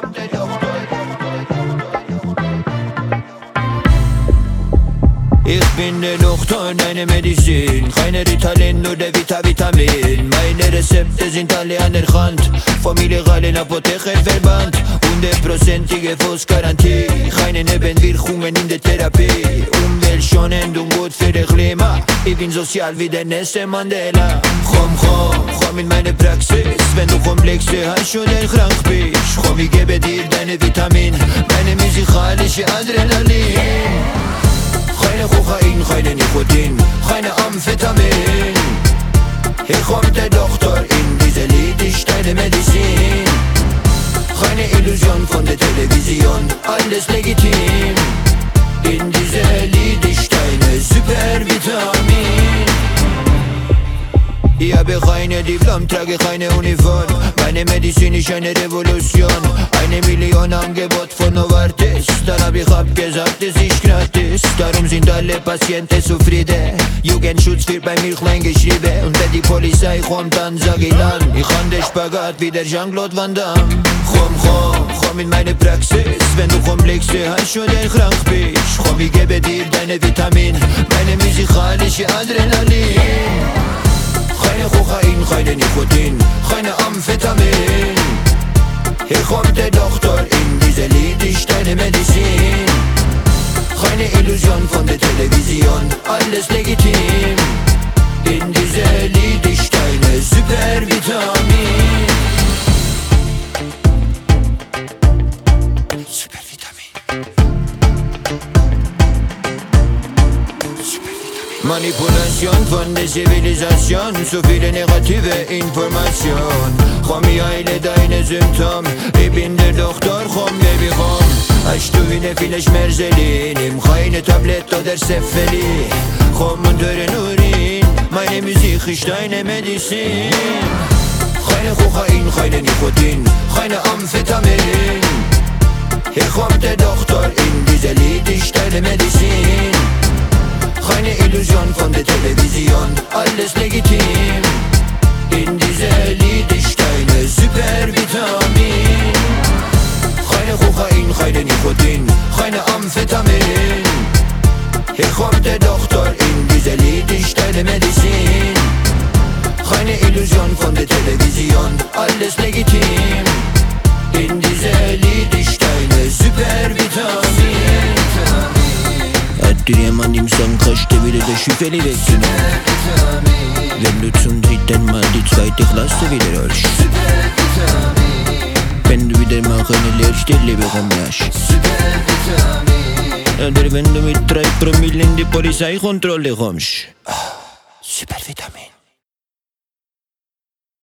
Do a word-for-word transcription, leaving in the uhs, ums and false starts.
kommt der Doktor. Ich bin der Doktor, deine Medizin. Keine Ritalin, nur der Vita Vitamin. Meine Rezepte sind alle anerkannt, vom illegalen Apothekerverband. Hundertprozentige Fußgarantie, keine Nebenwirkungen in der Therapie. Umweltschonend und gut für das Klima. Ich bin sozial wie der nächste Mandela. Komm, komm, komm in meine Praxis. Wenn du Komplexe hast oder krank bist, komm, ich gebe dir deine Vitamin, meine musikalische Adrenalin. Keine Kokain, keine Nikotin, keine Amphetamin. Hier kommt der Doktor, in dieser Lied ist deine Medizin. Keine Illusion von der Television, alles legitim. In dieser Lied ist deine Supervitamin. Ich habe keine Diplom, trage keine Uniform. Meine Medizin ist eine Revolution. Eine Million Angebot von Novartis. Dann hab ich abgesagt, es ist gratis. Darum sind alle Patienten zufrieden. Jugendschutz wird bei mir klein geschrieben. Und wenn die Polizei kommt, dann sag ich dann: ich kann den Spagat wie der Jean-Claude Van Damme. Komm, komm, komm in meine Praxis. Wenn du Komplexe hast oder krank bist, komm, ich gebe dir deine Vitamin, meine musikalische Adrenalin. Keine Kokain, keine Nikotin, keine Amphetamin. Hier kommt der Doktor, in dieser Lied ist deine Medizin. Keine Illusion von der Television, alles legitim. In dieser Lied ist deine Supervitamin. Supervitamin. Manipulation von der Zivilisation, so viele negative Information. Komm, ich heile deine Symptome, ich bin der Doktor, komm, Baby, komm. Hast du wieder viele Schmerzen, nimm keine Tablette oder Cephali. Komm und höre nur hin, meine Musik ist deine Medizin. Keine Kokain, keine Nikotin, keine Amphetamin. Hier kommt der Doktor, in dieser Lied ist deine Medizin. Keine Illusion von der Television, alles legitim. In dieser Lied ist deine Supervitamin. Keine Kokain, keine Nikotin, keine Amphetamin. Hier kommt der Doktor, in dieser Lied ist deine Medizin. Keine Illusion von der Television, alles legitim. In dieser Lied ist deine Supervitamin. Hat dir jemand im Song kannst du wieder das Schüffeli wegnehmen? Wenn du zum dritten Mal die zweite Klasse wiederholst. Wenn du wieder mal eine Lehrstelle bekommen hast. Oder wenn du mit drei Promille in die Polizeikontrolle kommst. Supervitamin.